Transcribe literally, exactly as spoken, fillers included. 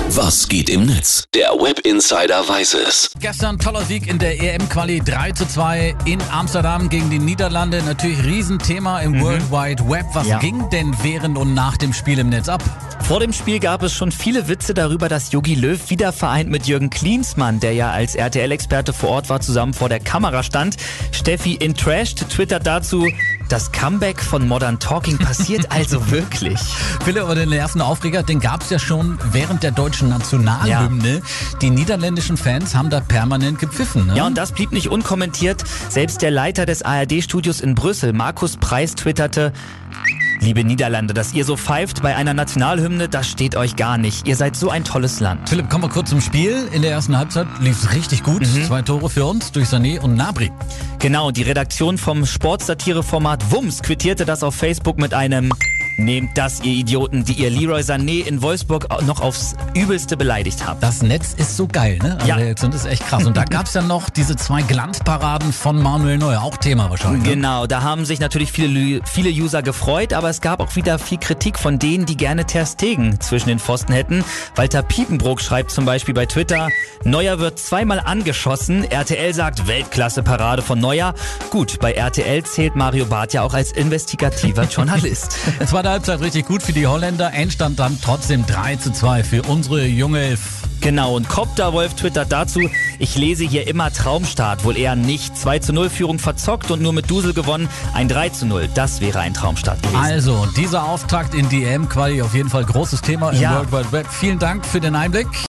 Was geht im Netz? Der Web Insider weiß es. Gestern toller Sieg in der E M-Quali drei zu zwei in Amsterdam gegen die Niederlande. Natürlich Riesenthema im mhm. World Wide Web. Was ja. ging denn während und nach dem Spiel im Netz ab? Vor dem Spiel gab es schon viele Witze darüber, dass Jogi Löw wieder vereint mit Jürgen Klinsmann, der ja als R T L-Experte vor Ort war, zusammen vor der Kamera stand. Steffi in Trashed twittert dazu: Das Comeback von Modern Talking passiert also wirklich. Philipp, aber den ersten Aufreger, den gab es ja schon während der deutschen Nationalhymne. Ja. Die niederländischen Fans haben da permanent gepfiffen. Ne? Ja, und das blieb nicht unkommentiert. Selbst der Leiter des A R D-Studios in Brüssel, Markus Preis, twitterte: Liebe Niederlande, dass ihr so pfeift bei einer Nationalhymne, das steht euch gar nicht. Ihr seid so ein tolles Land. Philipp, kommen wir kurz zum Spiel. In der ersten Halbzeit lief es richtig gut. Mhm. Zwei Tore für uns durch Sané und Gnabry. Genau, die Redaktion vom Sportsatireformat Wumms quittierte das auf Facebook mit einem: Nehmt das, ihr Idioten, die ihr Leroy Sané in Wolfsburg noch aufs Übelste beleidigt habt. Das Netz ist so geil, ne? Also ja. Das ist echt krass. Und da gab es dann noch diese zwei Glanzparaden von Manuel Neuer. Auch Thema wahrscheinlich. Ne? Genau, da haben sich natürlich viele, viele User gefreut, aber es gab auch wieder viel Kritik von denen, die gerne Ter Stegen zwischen den Pfosten hätten. Walter Piepenbrock schreibt zum Beispiel bei Twitter: Neuer wird zweimal angeschossen. R T L sagt Weltklasse-Parade von Neuer. Gut, bei R T L zählt Mario Barth ja auch als investigativer Journalist. Zweite Halbzeit richtig gut für die Holländer. Endstand dann trotzdem drei zu zwei für unsere junge Elf. Genau, und Kopterwolf twittert dazu: Ich lese hier immer Traumstart, wohl eher nicht. zwei zu null Führung verzockt und nur mit Dusel gewonnen. Ein drei zu null, das wäre ein Traumstart gewesen. Also, dieser Auftakt in die E M-Quali auf jeden Fall großes Thema im ja. World Wide Web. Vielen Dank für den Einblick.